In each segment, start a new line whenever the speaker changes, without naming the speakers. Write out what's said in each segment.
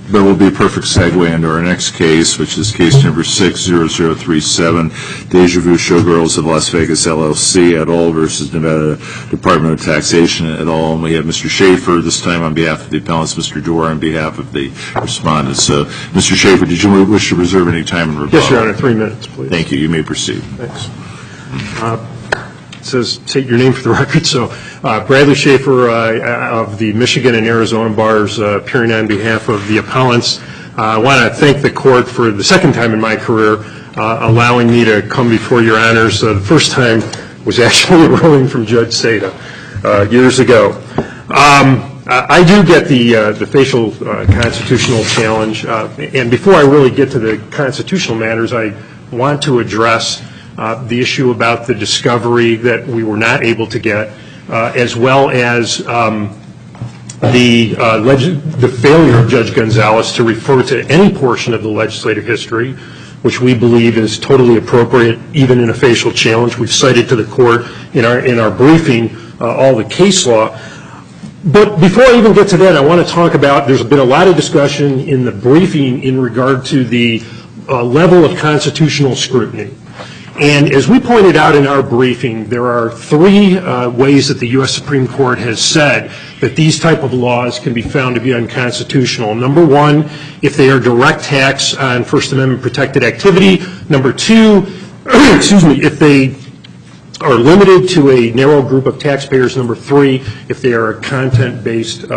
That will be a perfect segue into our next case, which is case number 60037, Deja Vu Showgirls of Las Vegas, LLC, et al. Versus Nevada Department of Taxation, et al. And we have Mr. Schaefer, this time on behalf of the appellants, Mr. Dorr on behalf of the respondents. So, Mr. Schaefer, did you wish to reserve any time in rebuttal?
Yes, Your Honor. 3 minutes, please.
Thank you. You may proceed.
Thanks. It says, take your name for the record. So, Bradley Schaefer of the Michigan and Arizona bars, appearing on behalf of the appellants. I want to thank the court for the second time in my career allowing me to come before your honors. The first time was actually a ruling from Judge Seda years ago. I do get the facial constitutional challenge. And before I really get to the constitutional matters, I want to address the issue about the discovery that we were not able to get, as well as the failure of Judge Gonzalez to refer to any portion of the legislative history, which we believe is totally appropriate, even in a facial challenge. We've cited to the court in our briefing all the case law. But before I even get to that, I want to talk about, there's been a lot of discussion in the briefing in regard to the level of constitutional scrutiny. And as we pointed out in our briefing, there are three ways that the U.S. Supreme Court has said that these type of laws can be found to be unconstitutional. Number one, if they are direct attacks on First Amendment protected activity. Number two, if they are limited to a narrow group of taxpayers. Number three, if they are a content-based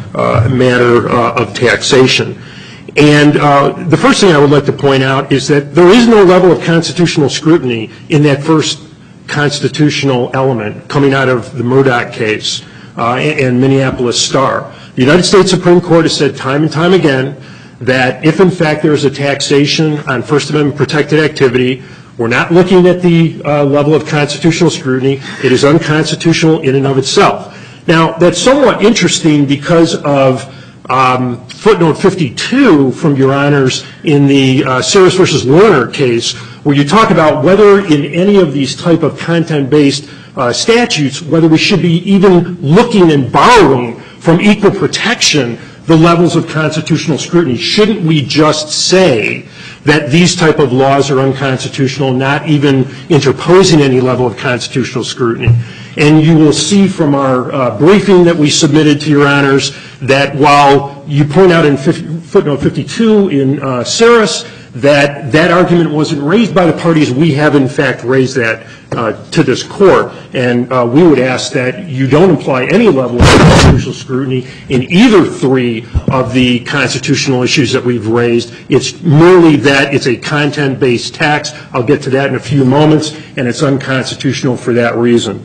matter of taxation. And the first thing I would like to point out is that there is no level of constitutional scrutiny in that first constitutional element coming out of the Murdoch case and Minneapolis Star. The United States Supreme Court has said time and time again that if in fact there is a taxation on First Amendment protected activity, we're not looking at the level of constitutional scrutiny. It is unconstitutional in and of itself. Now, that's somewhat interesting because of footnote 52 from Your Honors in the Saris versus Warner case, where you talk about whether in any of these type of content-based statutes, whether we should be even looking and borrowing from equal protection the levels of constitutional scrutiny. Shouldn't we just say that these type of laws are unconstitutional, not even interposing any level of constitutional scrutiny? And you will see from our briefing that we submitted to Your Honors that while you point out in footnote 52 in Saris that that argument wasn't raised by the parties, we have in fact raised that to this court. And we would ask that you don't apply any level of constitutional scrutiny in either three of the constitutional issues that we've raised. It's merely that it's a content-based tax. I'll get to that in a few moments, and it's unconstitutional for that reason.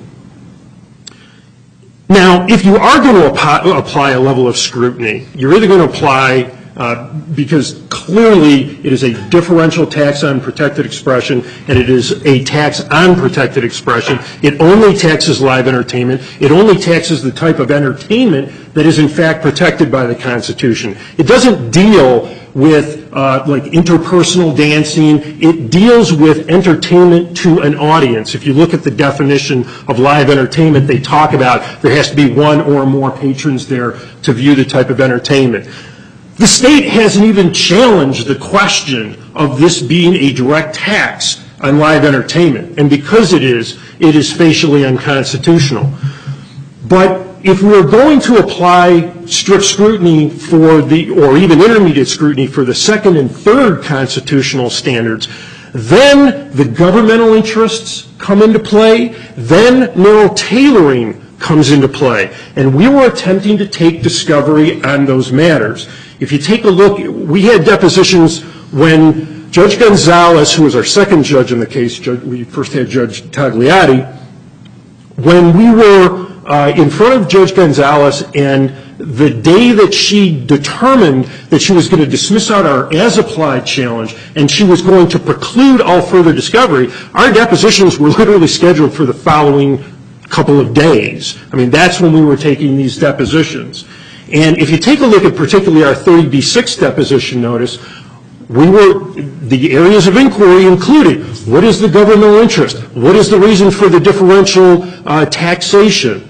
Now, if you are going to apply a level of scrutiny, you're either going to apply, because clearly it is a differential tax on protected expression, and it is a tax on protected expression. It only taxes live entertainment. It only taxes the type of entertainment that is in fact protected by the Constitution. It doesn't deal with like interpersonal dancing. It deals with entertainment to an audience. If you look at the definition of live entertainment, they talk about there has to be one or more patrons there to view the type of entertainment. The state hasn't even challenged the question of this being a direct tax on live entertainment. And because it is facially unconstitutional. But if we're going to apply strict scrutiny for or even intermediate scrutiny for the second and third constitutional standards, then the governmental interests come into play, then narrow tailoring comes into play. And we were attempting to take discovery on those matters. If you take a look, we had depositions when Judge Gonzalez, who was our second judge in the case, we first had Judge Tagliati, when we were in front of Judge Gonzalez, and the day that she determined that she was going to dismiss out our as-applied challenge and she was going to preclude all further discovery, our depositions were literally scheduled for the following couple of days. I mean, that's when we were taking these depositions. And if you take a look at particularly our 30B6 deposition notice, the areas of inquiry included what is the governmental interest? What is the reason for the differential taxation?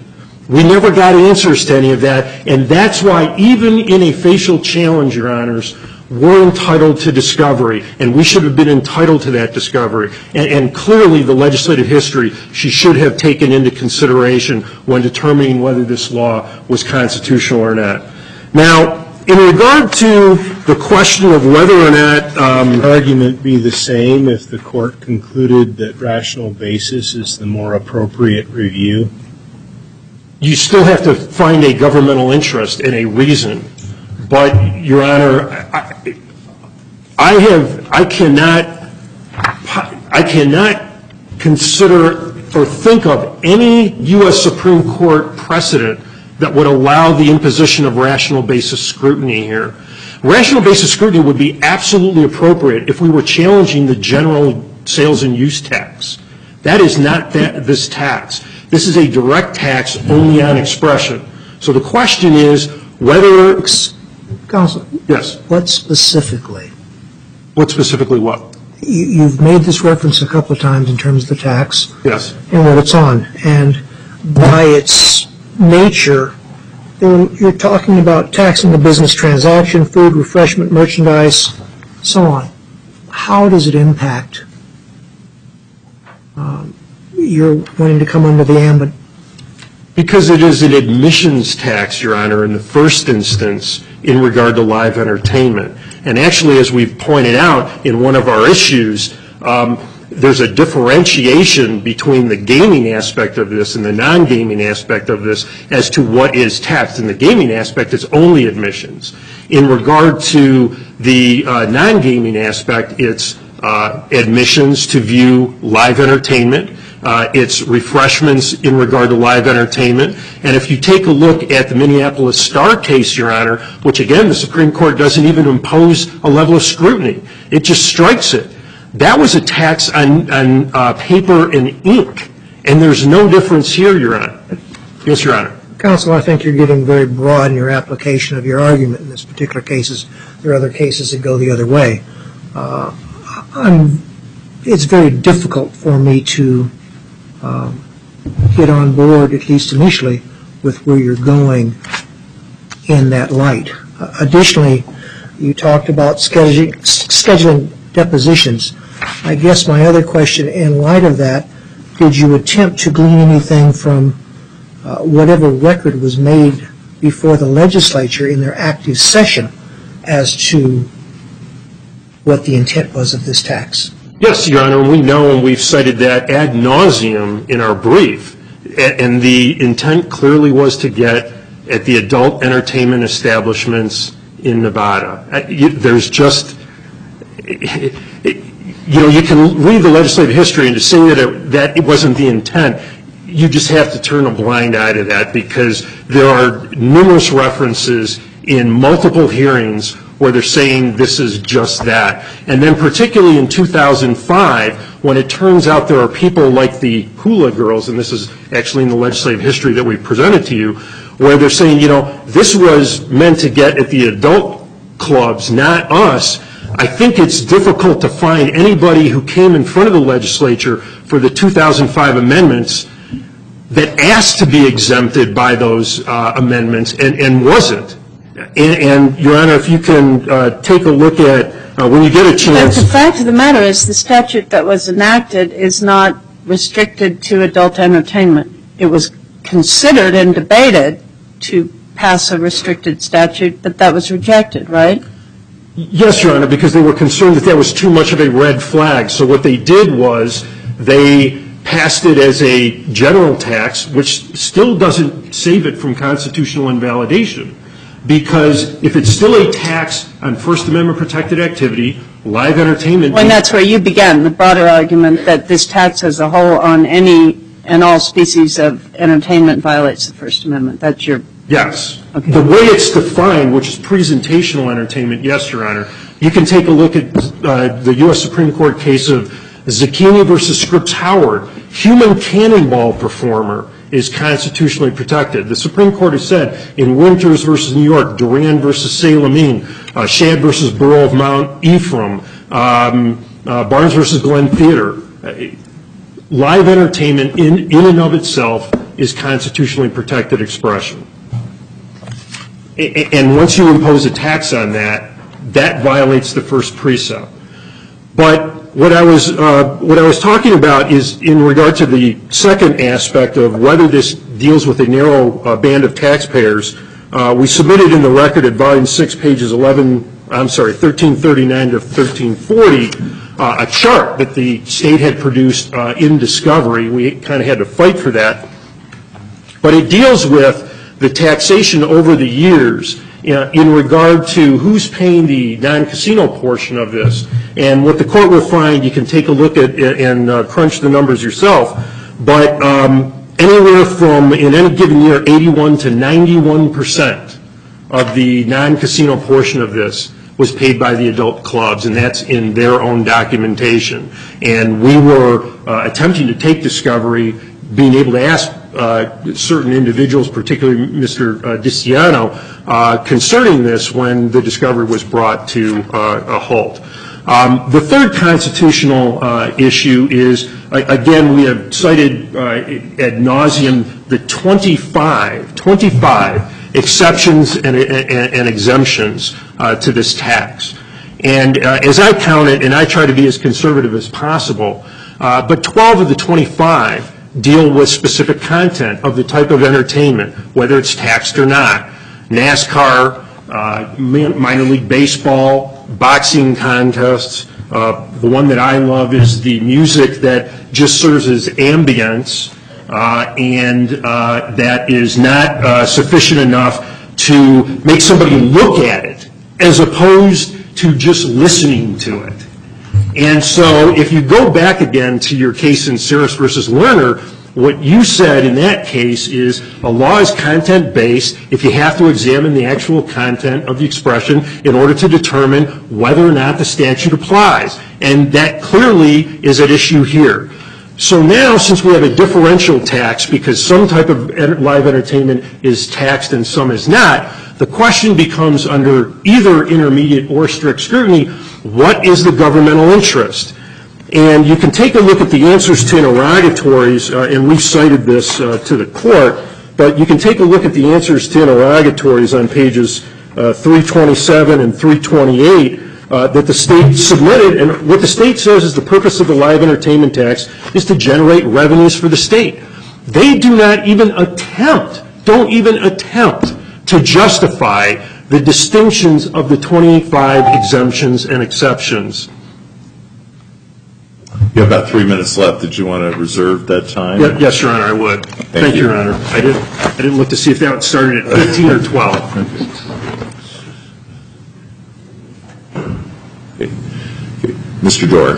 We never got answers to any of that, and that's why even in a facial challenge, Your Honors, we're entitled to discovery, and we should have been entitled to that discovery. And clearly the legislative history she should have taken into consideration when determining whether this law was constitutional or not. Now, in regard to the question of whether or not
argument be the same if the court concluded that rational basis is the more appropriate review?
You still have to find a governmental interest and a reason. But, Your Honor, I cannot consider or think of any U.S. Supreme Court precedent that would allow the imposition of rational basis scrutiny here. Rational basis scrutiny would be absolutely appropriate if we were challenging the general sales and use tax. That is not this tax. This is a direct tax only on expression. So the question is whether...
Counsel.
Yes.
What specifically?
What specifically what?
You've made this reference a couple of times in terms of the tax.
Yes.
And what it's on. And by its nature, you're talking about taxing the business transaction, food, refreshment, merchandise, so on. How does it impact? You're wanting to come under the ambit.
Because it is an admissions tax, Your Honor, in the first instance in regard to live entertainment. And actually, as we've pointed out in one of our issues, there's a differentiation between the gaming aspect of this and the non-gaming aspect of this as to what is taxed. In the gaming aspect, it's only admissions. In regard to the non-gaming aspect, it's admissions to view live entertainment. It's refreshments in regard to live entertainment. And if you take a look at the Minneapolis Star case, Your Honor, which again the Supreme Court doesn't even impose a level of scrutiny. It just strikes it. That was a tax on paper and ink. And there's no difference here, Your Honor. Yes, Your Honor.
Counsel, I think you're getting very broad in your application of your argument in this particular cases. There are other cases that go the other way. It's very difficult for me to get on board, at least initially, with where you're going in that light. Additionally, you talked about scheduling depositions. I guess my other question in light of that, did you attempt to glean anything from whatever record was made before the legislature in their active session as to what the intent was of this tax?
Yes, Your Honor, we know and we've cited that ad nauseum in our brief. And the intent clearly was to get at the adult entertainment establishments in Nevada. There's just, you can read the legislative history and to say that it wasn't the intent, you just have to turn a blind eye to that because there are numerous references in multiple hearings where they're saying this is just that. And then particularly in 2005, when it turns out there are people like the Hula Girls, and this is actually in the legislative history that we presented to you, where they're saying, this was meant to get at the adult clubs, not us. I think it's difficult to find anybody who came in front of the legislature for the 2005 amendments that asked to be exempted by those amendments and wasn't. And, Your Honor, if you can take a look at, when you get a chance.
But the fact of the matter is the statute that was enacted is not restricted to adult entertainment. It was considered and debated to pass a restricted statute, but that was rejected, right?
Yes, Your Honor, because they were concerned that was too much of a red flag. So what they did was they passed it as a general tax, which still doesn't save it from constitutional invalidation. Because if it's still a tax on First Amendment protected activity, live entertainment.
And that's where you began, the broader argument that this tax as a whole on any and all species of entertainment violates the First Amendment. That's your.
Yes.
Okay.
The way it's defined, which is presentational entertainment, yes, Your Honor. You can take a look at the U.S. Supreme Court case of Zucchini versus Scripps Howard. Human cannonball performer is constitutionally protected. The Supreme Court has said in Winters versus New York, Duran versus Salamine, Shad versus Borough of Mount Ephraim, Barnes versus Glen Theater, live entertainment in and of itself is constitutionally protected expression. And once you impose a tax on that, that violates the first precept. But what I was talking about is in regard to the second aspect of whether this deals with a narrow band of taxpayers. We submitted in the record at volume 6, pages 1339 to 1340, a chart that the state had produced in discovery. We kind of had to fight for that. But it deals with the taxation over the years in regard to who's paying the non-casino portion of this. And what the court will find, you can take a look at and crunch the numbers yourself, but anywhere from, in any given year, 81 to 91% of the non-casino portion of this was paid by the adult clubs, and that's in their own documentation. And we were attempting to take discovery, being able to ask certain individuals, particularly Mr. DiCiano, concerning this when the discovery was brought to a halt. The third constitutional issue is, again, we have cited ad nauseum the 25 exceptions and exemptions to this tax. And as I count it, and I try to be as conservative as possible, but 12 of the 25 deal with specific content of the type of entertainment, whether it's taxed or not. NASCAR, minor league baseball, boxing contests. The one that I love is the music that just serves as ambience and that is not sufficient enough to make somebody look at it as opposed to just listening to it. And so if you go back again to your case in Saris versus Lerner, what you said in that case is a law is content-based if you have to examine the actual content of the expression in order to determine whether or not the statute applies. And that clearly is at issue here. So now, since we have a differential tax because some type of live entertainment is taxed and some is not, the question becomes under either intermediate or strict scrutiny, what is the governmental interest? And you can take a look at the answers to interrogatories, and we've cited this to the court, but you can take a look at the answers to interrogatories on pages 327 and 328 that the state submitted. And what the state says is the purpose of the live entertainment tax is to generate revenues for the state. They do not even attempt, don't even attempt to justify the distinctions of the 25 exemptions and exceptions.
You have about 3 minutes left. Did you want to reserve that time?
Yes, Your Honor, I would. Thank you, Your Honor. I didn't look to see if that started at 15 or 12.
Okay. Mr. Dorr.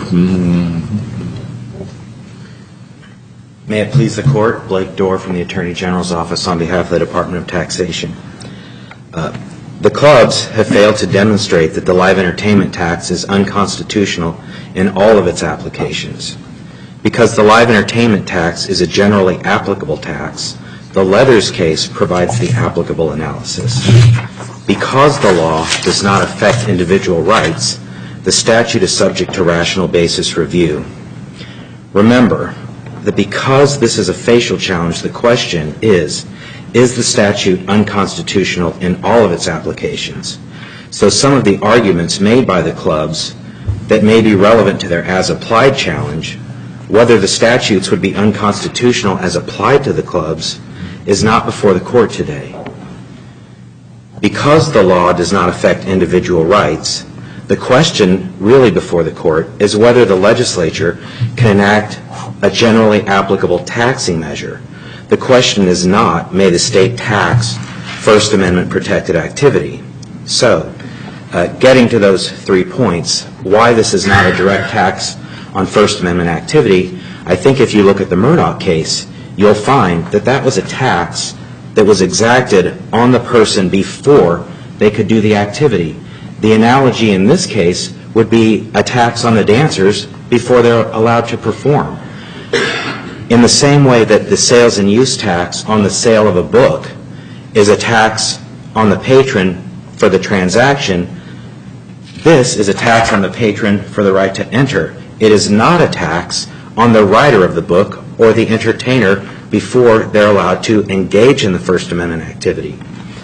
May it please the Court, Blake Dorr from the Attorney General's Office on behalf of the Department of Taxation. The clubs have failed to demonstrate that the live entertainment tax is unconstitutional in all of its applications. Because the live entertainment tax is a generally applicable tax, the Leathers case provides the applicable analysis. Because the law does not affect individual rights, the statute is subject to rational basis review. Remember that because this is a facial challenge, the question is the statute unconstitutional in all of its applications? So some of the arguments made by the clubs that may be relevant to their as-applied challenge, whether the statutes would be unconstitutional as applied to the clubs, is not before the court today. Because the law does not affect individual rights, the question really before the court is whether the legislature can enact a generally applicable taxing measure. The question is not, may the state tax First Amendment protected activity? So, getting to those 3 points, why this is not a direct tax on First Amendment activity, I think if you look at the Murdoch case, you'll find that that was a tax that was exacted on the person before they could do the activity. The analogy in this case would be a tax on the dancers before they're allowed to perform. In the same way that the sales and use tax on the sale of a book is a tax on the patron for the transaction, this is a tax on the patron for the right to enter. It is not a tax on the writer of the book or the entertainer before they're allowed to engage in the First Amendment activity.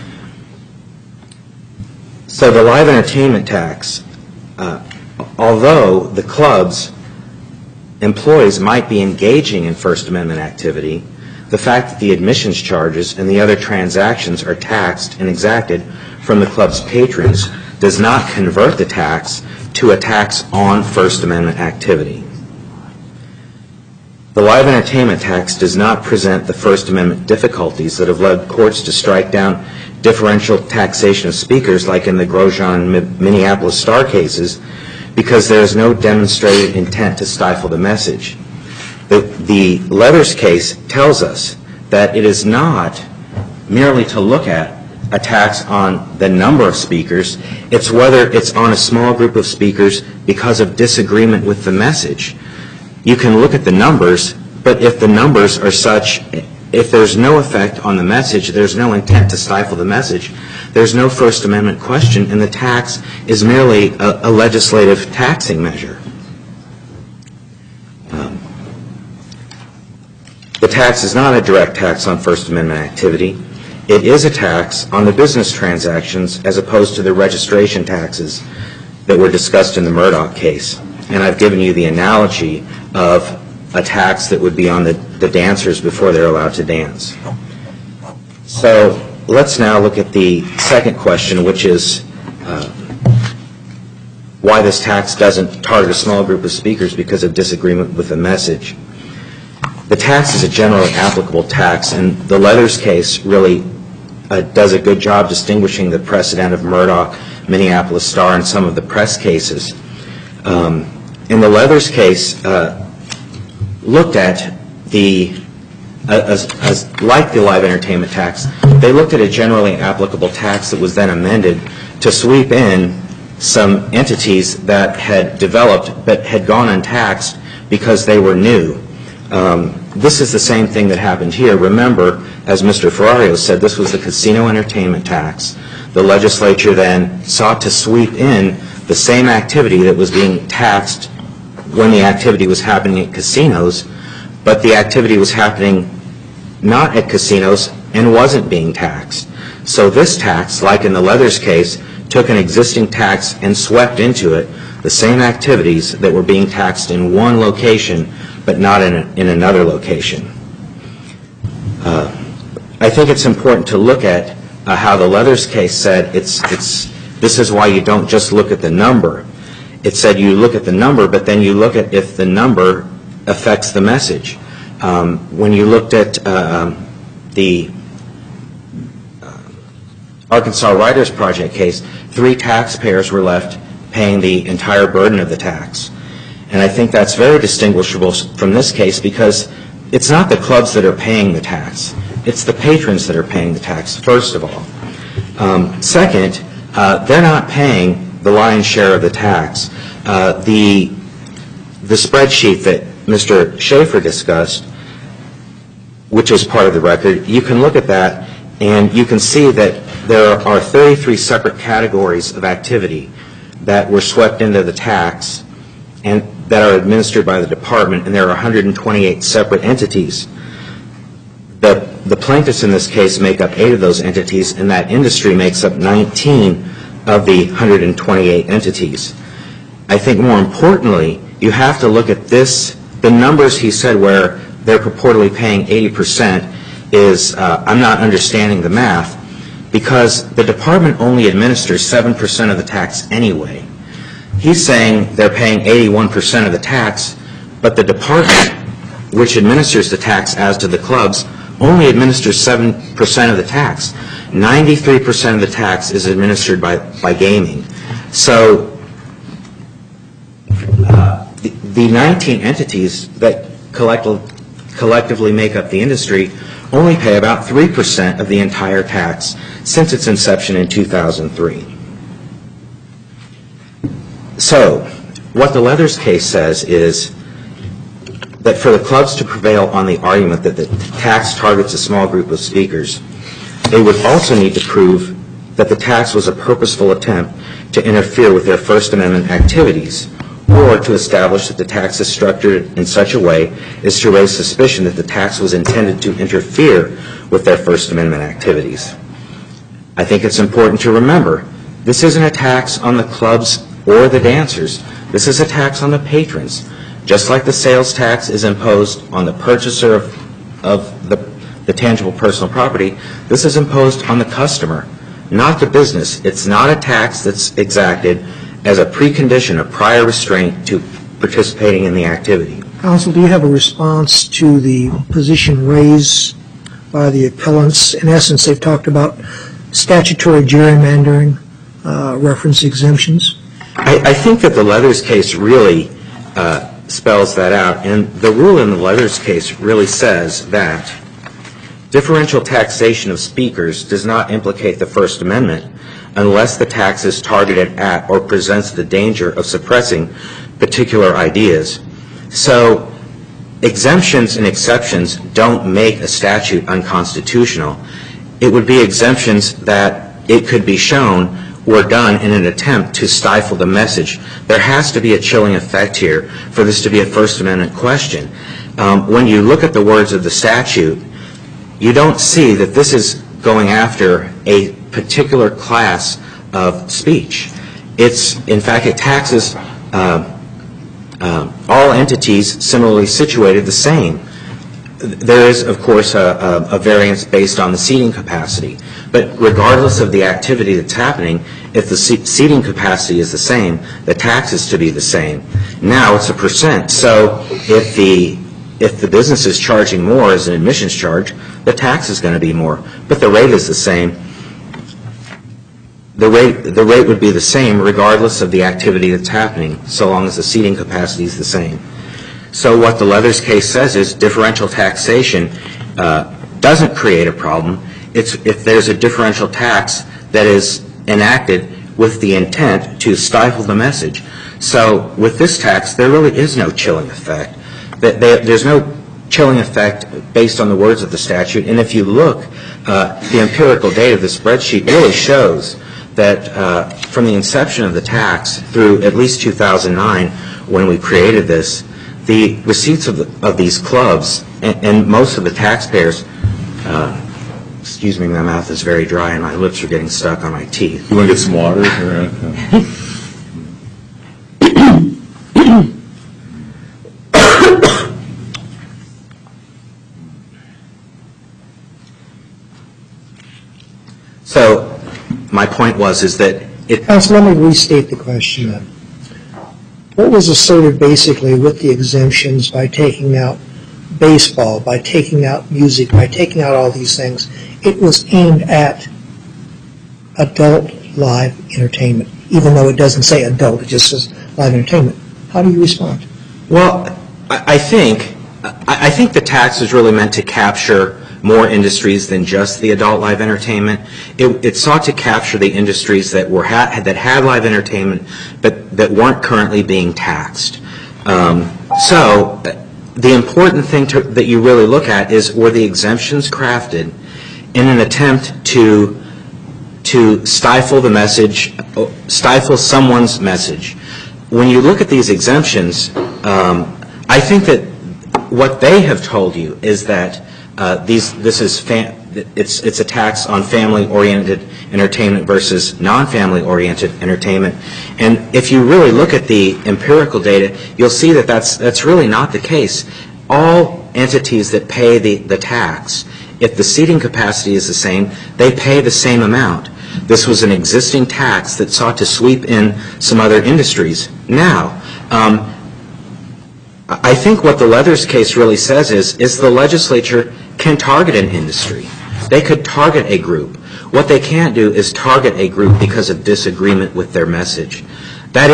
So the live entertainment tax, although the club's employees might be engaging in First Amendment activity, the fact that the admissions charges and the other transactions are taxed and exacted from the club's patrons does not convert the tax to a tax on First Amendment activity. The live entertainment tax does not present the First Amendment difficulties that have led courts to strike down differential taxation of speakers like in the Grosjean and Minneapolis Star cases because there is no demonstrated intent to stifle the message. The Leathers case tells us that it is not merely to look at a tax on the number of speakers, it's whether it's on a small group of speakers because of disagreement with the message. You can look at the numbers, but if the numbers are such, if there's no effect on the message, there's no intent to stifle the message, there's no First Amendment question, and the tax is merely a legislative taxing measure. The tax is not a direct tax on First Amendment activity. It is a tax on the business transactions as opposed to the registration taxes that were discussed in the Murdoch case. And I've given you the analogy of a tax that would be on the dancers before they're allowed to dance. So let's now look at the second question, which is why this tax doesn't target a small group of speakers because of disagreement with the message. The tax is a generally applicable tax, and the Leathers case really does a good job distinguishing the precedent of Murdoch, Minneapolis Star, and some of the press cases. In the Leathers case, looked at like the live entertainment tax, they looked at a generally applicable tax that was then amended to sweep in some entities that had developed but had gone untaxed because they were new. This is the same thing that happened here. Remember, as Mr. Ferrario said, this was the casino entertainment tax. The legislature then sought to sweep in the same activity that was being taxed when the activity was happening at casinos, but the activity was happening not at casinos and wasn't being taxed. So this tax, like in the Leathers case, took an existing tax and swept into it the same activities that were being taxed in one location but not in another location. I think it's important to look at how the Leathers case said this is why you don't just look at the number. It said you look at the number, but then you look at if the number affects the message. When you looked at the Arkansas Writers Project case, 3 taxpayers were left paying the entire burden of the tax. And I think that's very distinguishable from this case because it's not the clubs that are paying the tax. It's the patrons that are paying the tax, first of all. Second, they're not paying the lion's share of the tax. The spreadsheet that Mr. Schaefer discussed, which was part of the record, you can look at that and you can see that there are 33 separate categories of activity that were swept into the tax and that are administered by the department, and there are 128 separate entities. The plaintiffs in this case make up 8 of those entities, and that industry makes up 19 of the 128 entities. I think more importantly, you have to look at this. The numbers he said where they're purportedly paying 80% is, I'm not understanding the math, because the department only administers 7% of the tax anyway. He's saying they're paying 81% of the tax, but the department, which administers the tax as to the clubs, only administers 7% of the tax. 93% of the tax is administered by gaming. So the 19 entities that collectively make up the industry only pay about 3% of the entire tax since its inception in 2003. So what the Leathers case says is that for the clubs to prevail on the argument that the tax targets a small group of speakers, they would also need to prove that the tax was a purposeful attempt to interfere with their First Amendment activities, or to establish that the tax is structured in such a way as to raise suspicion that the tax was intended to interfere with their First Amendment activities. I think it's important to remember, this isn't a tax on the clubs or the dancers. This is a tax on the patrons. Just like the sales tax is imposed on the purchaser of the tangible personal property, this is imposed on the customer, not the business. It's not a tax that's exacted as a precondition of prior restraint to participating in the activity.
Counsel, do you have a response to the position raised by the appellants? In essence, they've talked about statutory gerrymandering, reference exemptions.
I think that the Leathers case really spells that out, and the rule in the Leathers case really says that differential taxation of speakers does not implicate the First Amendment unless the tax is targeted at or presents the danger of suppressing particular ideas. So exemptions and exceptions don't make a statute unconstitutional. It would be exemptions that it could be shown were done in an attempt to stifle the message. There has to be a chilling effect here for this to be a First Amendment question. When you look at the words of the statute, you don't see that this is going after a particular class of speech. In fact, it taxes all entities similarly situated the same. There is, of course, a variance based on the seating capacity. But regardless of the activity that's happening, if the seating capacity is the same, the tax is to be the same. Now it's a percent. So if the business is charging more as an admissions charge, the tax is going to be more. But the rate is the same. The rate would be the same regardless of the activity that's happening, so long as the seating capacity is the same. So what the Leathers case says is differential taxation doesn't create a problem. It's if there's a differential tax that is enacted with the intent to stifle the message. So with this tax, there really is no chilling effect. There's no chilling effect based on the words of the statute. And if you look, the empirical data of the spreadsheet really shows that from the inception of the tax through at least 2009, when we created this, the receipts of these clubs and most of the taxpayers, excuse me, my mouth is very dry and my lips are getting stuck on my teeth.
You want to get some water?
So my point is that
Counsel, let me restate the question then. What was asserted basically with the exemptions by taking out baseball, by taking out music, by taking out all these things? It was aimed at adult live entertainment, even though it doesn't say adult, it just says live entertainment. How do you respond?
Well, I think the tax is really meant to capture more industries than just the adult live entertainment. It sought to capture the industries that had live entertainment but that weren't currently being taxed. So the important thing that you really look at is, were the exemptions crafted in an attempt to stifle the message, stifle someone's message? When you look at these exemptions, I think that what they have told you is that it's a tax on family-oriented entertainment versus non-family-oriented entertainment. And if you really look at the empirical data, you'll see that that's really not the case. All entities that pay the tax, if the seating capacity is the same, they pay the same amount. This was an existing tax that sought to sweep in some other industries. Now, I think what the Leathers case really says is the legislature can target an industry. They could target a group. What they can't do is target a group because of disagreement with their message. That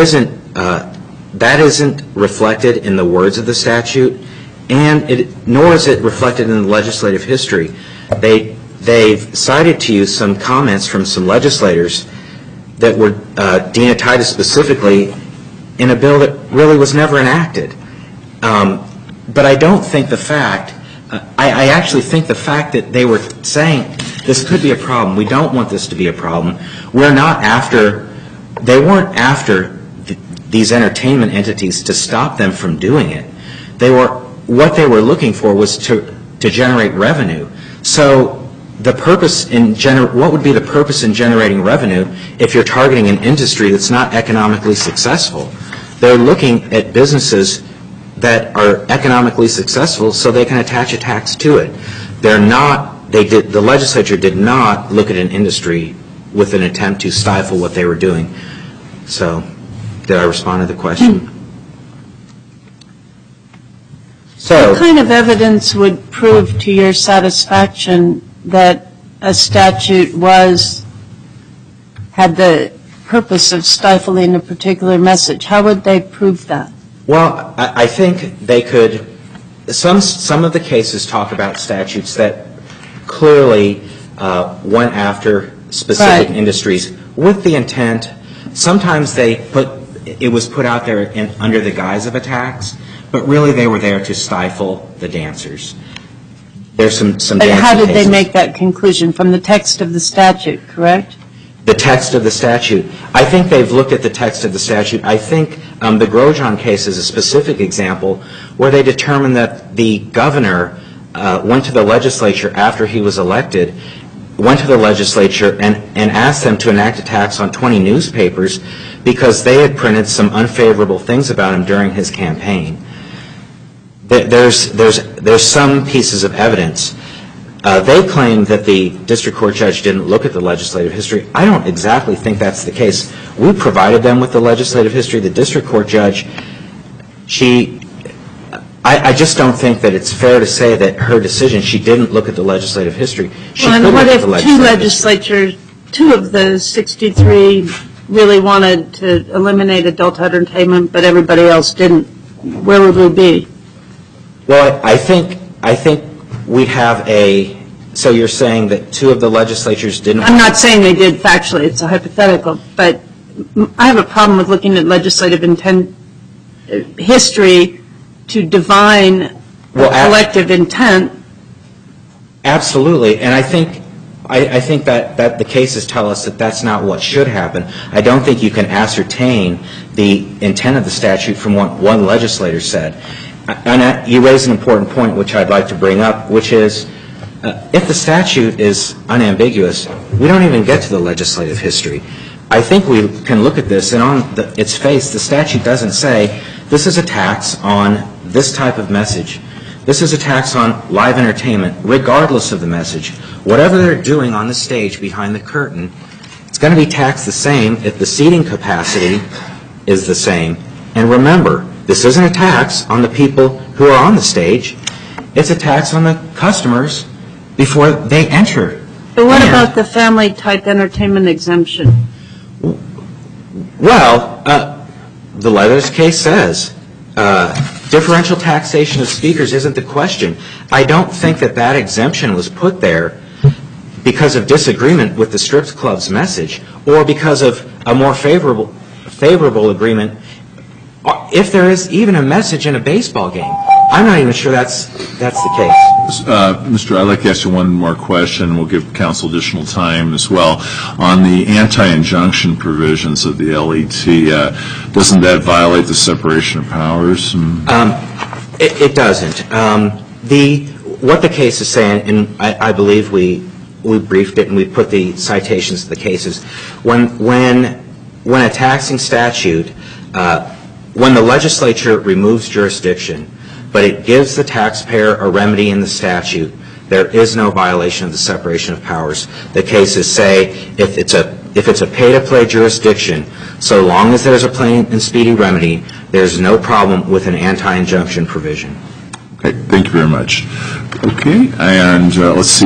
isn't reflected in the words of the statute, and nor is it reflected in the legislative history. They've cited to you some comments from some legislators that were Dean specifically in a bill that really was never enacted. But I don't think I actually think the fact that they were saying this could be a problem, we don't want this to be a problem, they weren't after these entertainment entities to stop them from doing it. What they were looking for was to generate revenue. So the purpose what would be the purpose in generating revenue if you're targeting an industry that's not economically successful? They're looking at businesses that are economically successful so they can attach a tax to it. The legislature did not look at an industry with an attempt to stifle what they were doing. So, did I respond to the question?
What kind of evidence would prove to your satisfaction that a statute had the purpose of stifling a particular message? How would they prove that?
Well, I think they could. Some of the cases talk about statutes that clearly went after specific industries with the intent. Sometimes it was put out there under the guise of a tax, but really they were there to stifle the dancers. There's some
But how did
cases.
they make that conclusion? From the text of the statute, correct?
The text of the statute. I think they've looked at the text of the statute. I think the Grosjean case is a specific example where they determined that the governor went to the legislature after he was elected, went to the legislature and asked them to enact a tax on 20 newspapers because they had printed some unfavorable things about him during his campaign. There's some pieces of evidence. They claim that the district court judge didn't look at the legislative history. I don't exactly think that's the case. We provided them with the legislative history. The district court judge, I just don't think that it's fair to say that her decision, she didn't look at the legislative history.
And what if two of the 63 really wanted to eliminate adult entertainment, but everybody else didn't? Where would we be?
Well, I think we'd have so you're saying that two of the legislatures didn't?
I'm not saying they did factually. It's a hypothetical. But I have a problem with looking at legislative history to divine collective intent.
Absolutely. And I think that the cases tell us that that's not what should happen. I don't think you can ascertain the intent of the statute from what one legislator said. And you raise an important point, which I'd like to bring up, which is if the statute is unambiguous, we don't even get to the legislative history. I think we can look at this, and on its face, the statute doesn't say this is a tax on this type of message. This is a tax on live entertainment, regardless of the message. Whatever they're doing on the stage behind the curtain, it's going to be taxed the same if the seating capacity is the same. And remember, this isn't a tax on the people who are on the stage. It's a tax on the customers before they enter.
But what about the family-type entertainment exemption?
Well, the Leathers case says differential taxation of speakers isn't the question. I don't think that exemption was put there because of disagreement with the strip club's message or because of a more favorable agreement. If there is even a message in a baseball game, I'm not even sure that's the case.
Mr. I'd like to ask you one more question. We'll give counsel additional time as well. On the anti-injunction provisions of the LET, doesn't that violate the separation of powers?
It doesn't. What the case is saying, and I believe we briefed it and we put the citations to the cases, when a taxing statute, when the legislature removes jurisdiction, but it gives the taxpayer a remedy in the statute, there is no violation of the separation of powers. The cases say if it's a pay-to-play jurisdiction, so long as there's a plain and speedy remedy, there's no problem with an anti-injunction provision.
Okay, thank you very much. Okay, and let's see,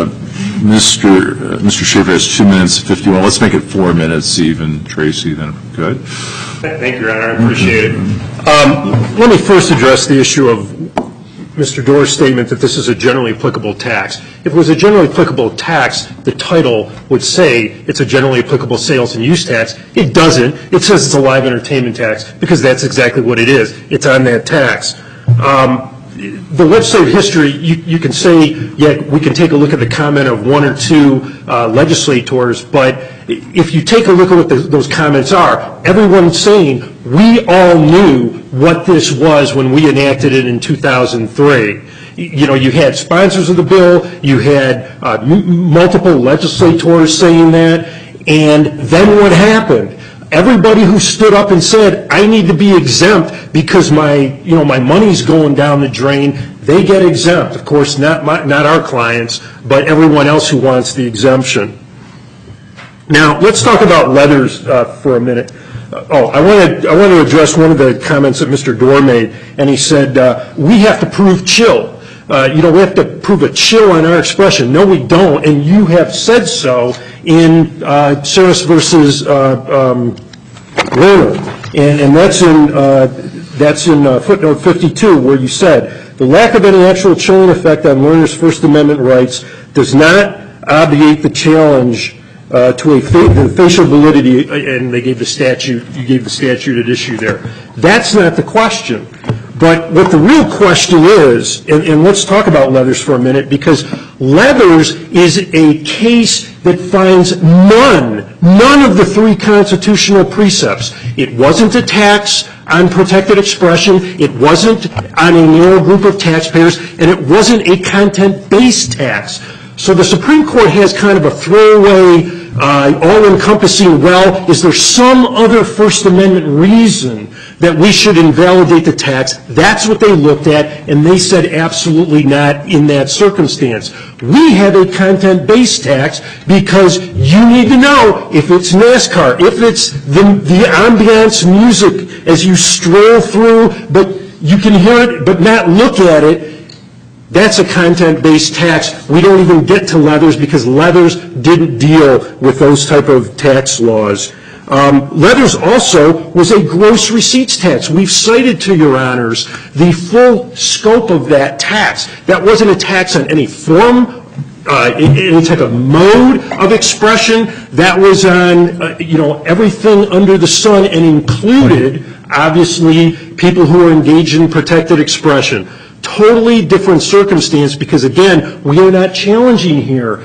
Mr. Schaefer has 2 minutes and 51. Let's make it 4 minutes even, Tracy, then. Good.
Thank you, Your Honor. I appreciate it. Let me first address the issue of Mr. Doerr's statement that this is a generally applicable tax. If it was a generally applicable tax, the title would say it's a generally applicable sales and use tax. It doesn't. It says it's a live entertainment tax because that's exactly what it is. It's on that tax. the legislative history, you can say, yeah, we can take a look at the comment of one or two legislators, but if you take a look at what those comments are, everyone's saying, we all knew what this was when we enacted it in 2003. You know, you had sponsors of the bill, you had multiple legislators saying that, and then what happened? Everybody who stood up and said, I need to be exempt because my money's going down the drain, they get exempt. Of course, not our clients, but everyone else who wants the exemption. Now, let's talk about leathers for a minute. I want to address one of the comments that Mr. Doar made, and he said, we have to prove chill. We have to prove a chill on our expression. No, we don't, and you have said so in Saris versus Lerner, and that's in footnote 52, where you said, the lack of any actual chilling effect on Lerner's First Amendment rights does not obviate the challenge to the facial validity, and they gave the statute, you gave the statute at issue there. That's not the question. But what the real question is, and let's talk about Leathers for a minute, because Leathers is a case that finds none of the three constitutional precepts. It wasn't a tax on protected expression, it wasn't on a narrow group of taxpayers, and it wasn't a content-based tax. So the Supreme Court has kind of a throwaway, all-encompassing, well, is there some other First Amendment reason that we should invalidate the tax? That's what they looked at, and they said absolutely not in that circumstance. We have a content-based tax because you need to know if it's NASCAR, if it's the ambiance music as you stroll through, but you can hear it but not look at it. That's a content-based tax. We don't even get to Leathers because Leathers didn't deal with those type of tax laws. Leathers also was a gross receipts tax. We've cited to your honors the full scope of that tax. That wasn't a tax on any form, any type of mode of expression. That was on, everything under the sun and included, obviously, people who are engaged in protected expression. Totally different circumstance because, again, we are not challenging here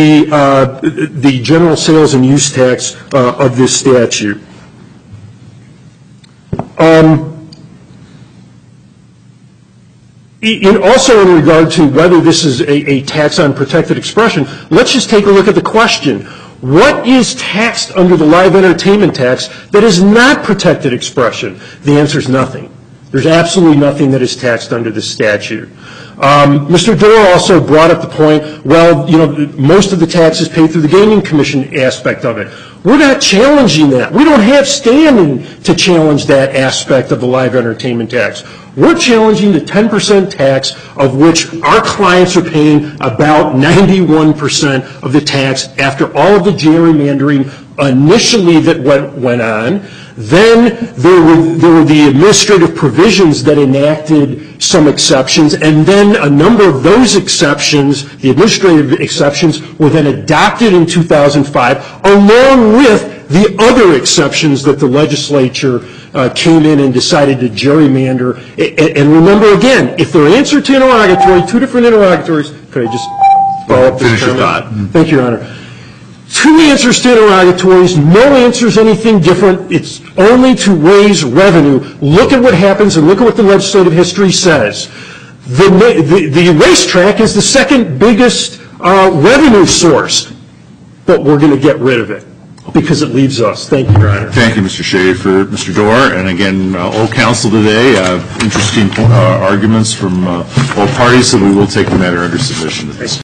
the general sales and use tax of this statute. Also in regard to whether this is a tax on protected expression, let's just take a look at the question. What is taxed under the live entertainment tax that is not protected expression? The answer is nothing. There's absolutely nothing that is taxed under this statute. Mr. Doar also brought up the point, well, most of the tax is paid through the Gaming Commission aspect of it. We're not challenging that. We don't have standing to challenge that aspect of the live entertainment tax. We're challenging the 10% tax of which our clients are paying about 91% of the tax after all of the gerrymandering initially that went on. Then there were the administrative provisions that enacted some exceptions, and then a number of those exceptions, the administrative exceptions, were then adopted in 2005, along with the other exceptions that the legislature came in and decided to gerrymander. And remember, again, if they're answered to interrogatory, two different interrogatories, could I just follow up?
Finish your thought.
Thank you, Your Honor. Two answers to interrogatories, no answers anything different. It's only to raise revenue. Look at what happens and look at what the legislative history says. The racetrack is the second biggest revenue source, but we're going to get rid of it because it leaves us. Thank you, Your Honor.
Thank you, Mr. Schaefer. Mr. Doar, and again, all counsel today, interesting arguments from all parties, so we will take the matter under submission.